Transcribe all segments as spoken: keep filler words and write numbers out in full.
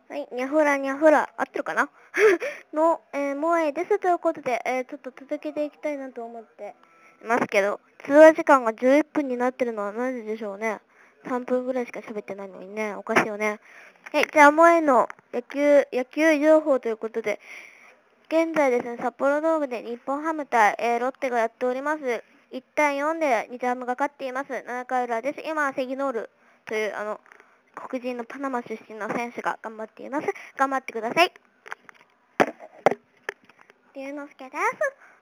はい、にゃふらにゃふら、合ってるかなの、えー、萌えですということで、えー、ちょっと続けていきたいなと思っていますけど、通話時間がじゅういっぷんになってるのはなぜでしょうね。さんぷんぐらいしか喋ってないのにね、おかしいよね。はい、じゃあ萌えの野球、野球情報ということで、現在ですね、札幌ドームで日本ハム対、えー、ロッテがやっております。いちたいよんで日ハムが勝っています。ななかい裏です。今はセギノールという、あの、黒人のパナマ出身の選手が頑張っています。頑張ってください。龍之介です。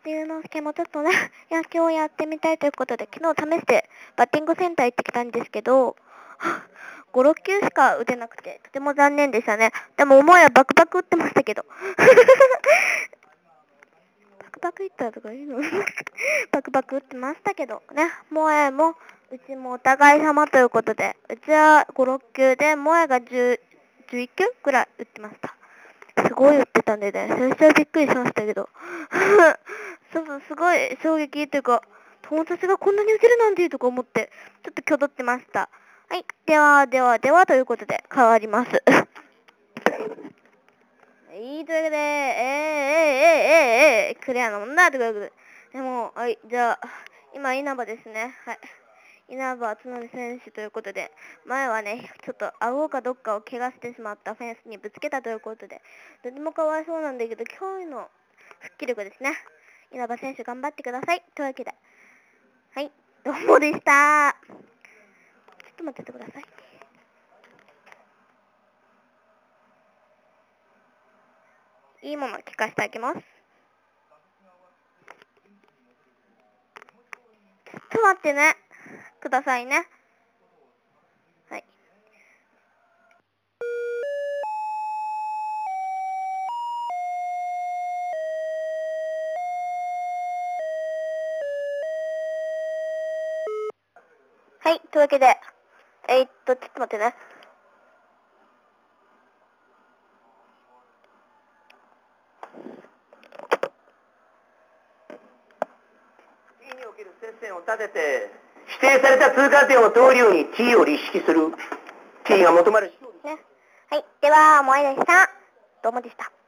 龍之介もちょっとね、野球をやってみたいということで、昨日試してバッティングセンター行ってきたんですけど、ご、ろっきゅうしか打てなくて、とても残念でしたね。でも思いはバクバク打ってましたけど。バクバク打ったとか言うのバクバク打ってましたけどね、萌えも、うちもお互い様ということで、うちはご、ろっきゅうで、萌えがじゅう、じゅういっきゅうくらい打ってました。すごい打ってたんでね、最初はびっくりしましたけど。そうそう、すごい衝撃というか、友達がこんなに打てるなんてとか思って、ちょっと挙動ってました。はい、では、では、では、ということで、変わります。いいというわけで、えー、えー、えー、えー、えー、クリアなもんだということで。でも、はい、じゃあ、今、稲葉ですね。はい。稲葉篤紀選手ということで、前はね、ちょっと顎かどっかを怪我してしまったフェンスにぶつけたということで、とてもかわいそうなんだけど、驚異の復帰力ですね。稲葉選手頑張ってください。というわけで、はい、どうもでした。ちょっと待っててください。いいもの聞かせてあげます。ちょっと待ってね。くださいね。はい。はい、というわけで、えー、っと、ちょっと待ってね。 T における接戦を立てて、指定された通過点を通るように T を立式する。T が求まる。 ね。はい、では、萌えでした。どうもでした。